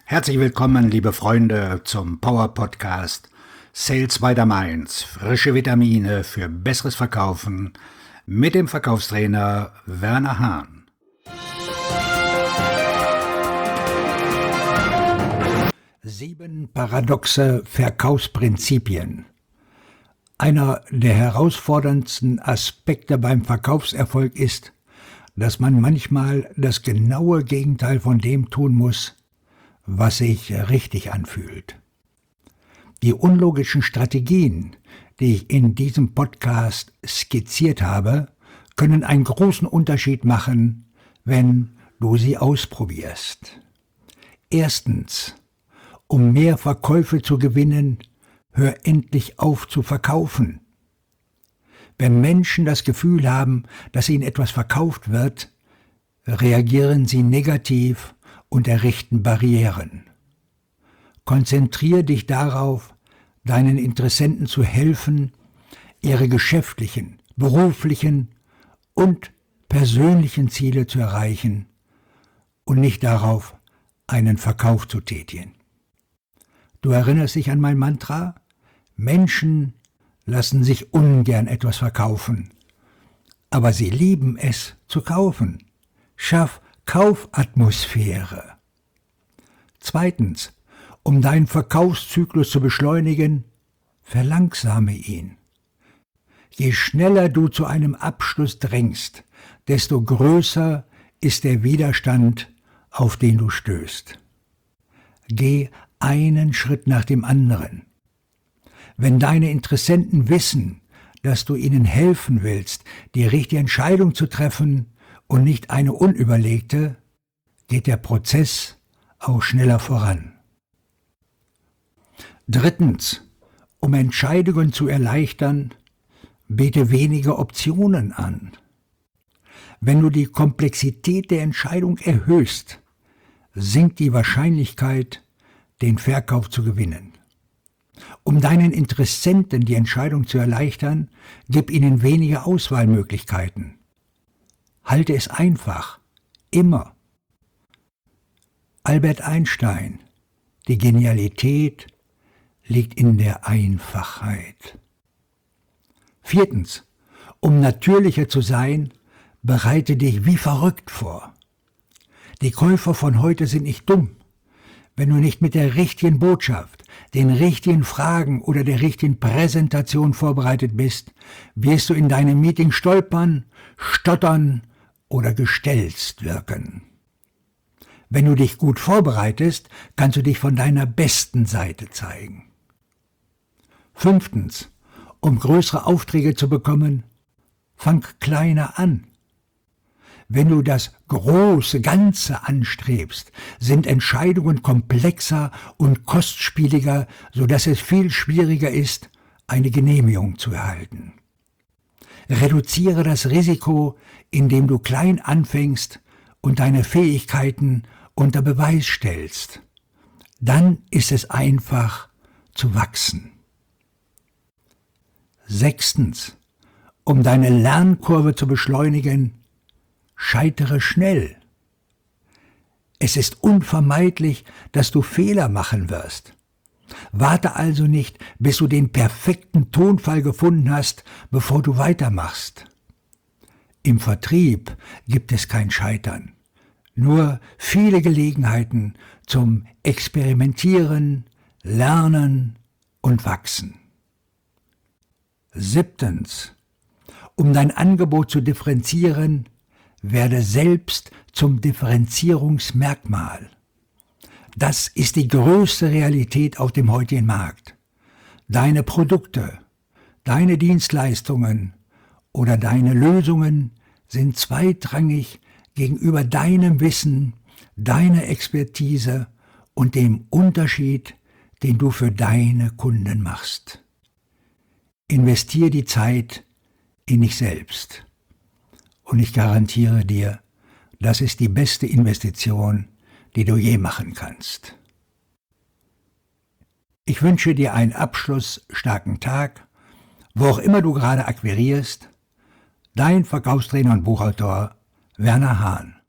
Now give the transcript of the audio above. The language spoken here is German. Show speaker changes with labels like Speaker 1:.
Speaker 1: Herzlich willkommen, liebe Freunde, zum Power Podcast Sales by the Mainz. Frische Vitamine für besseres Verkaufen mit dem Verkaufstrainer Werner Hahn. Sieben paradoxe Verkaufsprinzipien. Einer der herausforderndsten Aspekte beim Verkaufserfolg ist, dass man manchmal das genaue Gegenteil von dem tun muss, was sich richtig anfühlt. Die unlogischen Strategien, die ich in diesem Podcast skizziert habe, können einen großen Unterschied machen, wenn du sie ausprobierst. Erstens, um mehr Verkäufe zu gewinnen, hör endlich auf zu verkaufen. Wenn Menschen das Gefühl haben, dass ihnen etwas verkauft wird, reagieren sie negativ und errichten Barrieren. Konzentriere dich darauf, deinen Interessenten zu helfen, ihre geschäftlichen, beruflichen und persönlichen Ziele zu erreichen und nicht darauf, einen Verkauf zu tätigen. Du erinnerst dich an mein Mantra? Menschen lassen sich ungern etwas verkaufen, aber sie lieben es zu kaufen. Schaff Kaufatmosphäre. Zweitens, um deinen Verkaufszyklus zu beschleunigen, verlangsame ihn. Je schneller du zu einem Abschluss drängst, desto größer ist der Widerstand, auf den du stößt. Geh einen Schritt nach dem anderen. Wenn deine Interessenten wissen, dass du ihnen helfen willst, die richtige Entscheidung zu treffen und nicht eine unüberlegte, geht der Prozess auch schneller voran. Drittens, um Entscheidungen zu erleichtern, biete weniger Optionen an. Wenn du die Komplexität der Entscheidung erhöhst, sinkt die Wahrscheinlichkeit, den Verkauf zu gewinnen. Um deinen Interessenten die Entscheidung zu erleichtern, gib ihnen weniger Auswahlmöglichkeiten. Halte es einfach, immer. Albert Einstein: Die Genialität liegt in der Einfachheit. Viertens, um natürlicher zu sein, bereite dich wie verrückt vor. Die Käufer von heute sind nicht dumm. Wenn du nicht mit der richtigen Botschaft, den richtigen Fragen oder der richtigen Präsentation vorbereitet bist, wirst du in deinem Meeting stolpern, stottern oder gestelzt wirken. Wenn du dich gut vorbereitest, kannst du dich von deiner besten Seite zeigen. Fünftens, um größere Aufträge zu bekommen, fang kleiner an. Wenn du das große Ganze anstrebst, sind Entscheidungen komplexer und kostspieliger, sodass es viel schwieriger ist, eine Genehmigung zu erhalten. Reduziere das Risiko, indem du klein anfängst und deine Fähigkeiten unter Beweis stellst. Dann ist es einfach zu wachsen. Sechstens, um deine Lernkurve zu beschleunigen, scheitere schnell. Es ist unvermeidlich, dass du Fehler machen wirst. Warte also nicht, bis du den perfekten Tonfall gefunden hast, bevor du weitermachst. Im Vertrieb gibt es kein Scheitern, nur viele Gelegenheiten zum Experimentieren, Lernen und Wachsen. Siebtens, um dein Angebot zu differenzieren, werde selbst zum Differenzierungsmerkmal. Das ist die größte Realität auf dem heutigen Markt. Deine Produkte, deine Dienstleistungen oder deine Lösungen sind zweitrangig gegenüber deinem Wissen, deiner Expertise und dem Unterschied, den du für deine Kunden machst. Investier die Zeit in dich selbst. Und ich garantiere dir, das ist die beste Investition, die du je machen kannst. Ich wünsche dir einen abschlussstarken Tag, wo auch immer du gerade akquirierst. Dein Verkaufstrainer und Buchautor Werner Hahn.